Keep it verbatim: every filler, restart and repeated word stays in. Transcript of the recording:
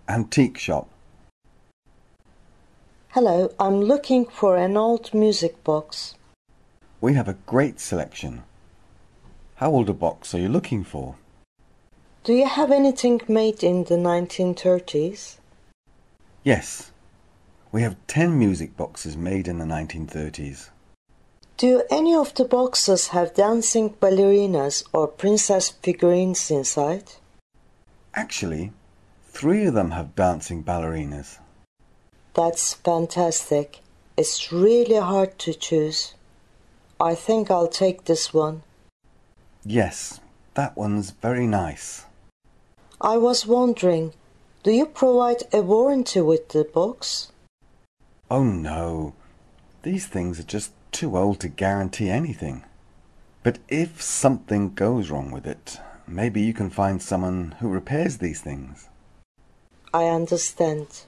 antique shop. Hello, I'm looking for an old music box. We have a great selection. How old a box are you looking for? Do you have anything made in the nineteen thirties? Yes. We have ten music boxes made in the nineteen thirties. Do any of the boxes have dancing ballerinas or princess figurines inside? Actually, three of them have dancing ballerinas. That's fantastic. It's really hard to choose. I think I'll take this one. Yes, that one's very nice. I was wondering, do you provide a warranty with the box? Oh no, these things are just too old to guarantee anything. But if something goes wrong with it, maybe you can find someone who repairs these things. I understand.